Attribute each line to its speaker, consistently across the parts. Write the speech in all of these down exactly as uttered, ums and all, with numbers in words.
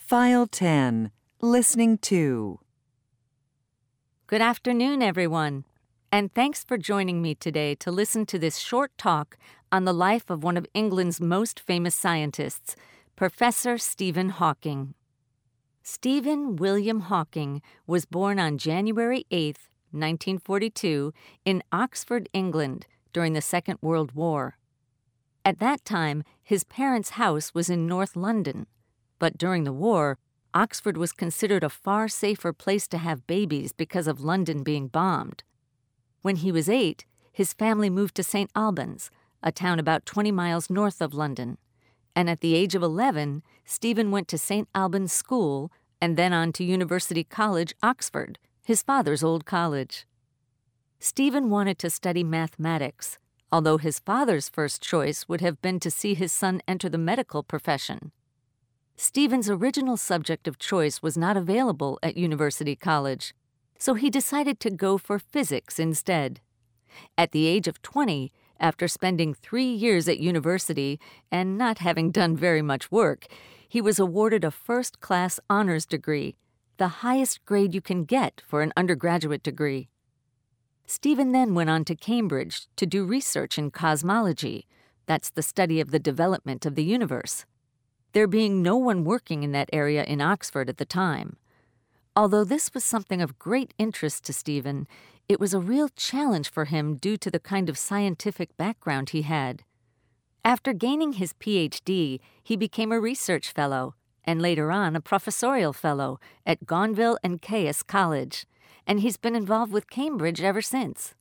Speaker 1: File ten, Listening to.
Speaker 2: Good afternoon, everyone, and thanks for joining me today to listen to this short talk on the life of one of England's most famous scientists, Professor Stephen Hawking. Stephen William Hawking was born on January eighth, nineteen forty-two, in Oxford, England, during the Second World War. At that time, his parents' house was in North London, but during the war, Oxford was considered a far safer place to have babies because of London being bombed. When he was eight, his family moved to Saint Albans, a town about twenty miles north of London. And at the age of eleven, Stephen went to Saint Albans School and then on to University College, Oxford, his father's old college. Stephen wanted to study mathematics, although his father's first choice would have been to see his son enter the medical profession. Stephen's original subject of choice was not available at University College, so he decided to go for physics instead. At the age of twenty, after spending three years at university and not having done very much work, he was awarded a first-class honors degree, the highest grade you can get for an undergraduate degree. Stephen then went on to Cambridge to do research in cosmology. That's the study of the development of the universe, there being no one working in that area in Oxford at the time. Although this was something of great interest to Stephen, it was a real challenge for him due to the kind of scientific background he had. After gaining his P H D, he became a research fellow, and later on a professorial fellow at Gonville and Caius College, and he's been involved with Cambridge ever since.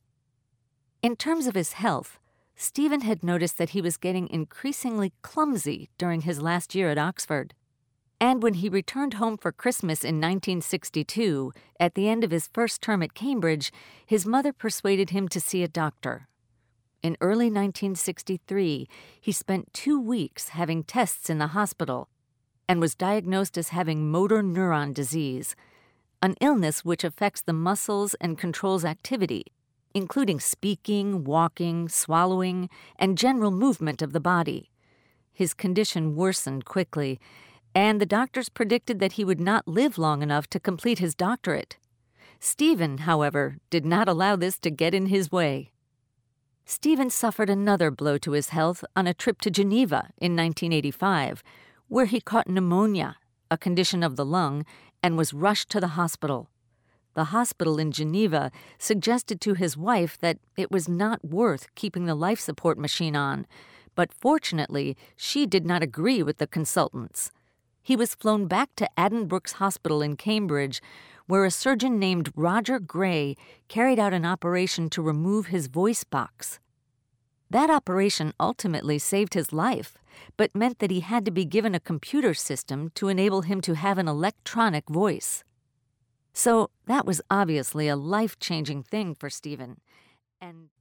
Speaker 2: In terms of his health, Stephen had noticed that he was getting increasingly clumsy during his last year at Oxford. And when he returned home for Christmas in nineteen sixty-two, at the end of his first term at Cambridge, his mother persuaded him to see a doctor. In early nineteen sixty-three, he spent two weeks having tests in the hospital and was diagnosed as having motor neuron disease, an illness which affects the muscles and controls activity, including speaking, walking, swallowing, and general movement of the body. His condition worsened quickly, and the doctors predicted that he would not live long enough to complete his doctorate. Stephen, however, did not allow this to get in his way. Stephen suffered another blow to his health on a trip to Geneva in nineteen eighty-five, where he caught pneumonia, a condition of the lung, and was rushed to the hospital. The hospital in Geneva suggested to his wife that it was not worth keeping the life support machine on, but fortunately, she did not agree with the consultants. He was flown back to Addenbrooke's Hospital in Cambridge, where a surgeon named Roger Gray carried out an operation to remove his voice box. That operation ultimately saved his life, but meant that he had to be given a computer system to enable him to have an electronic voice. So that was obviously a life-changing thing for Stephen, and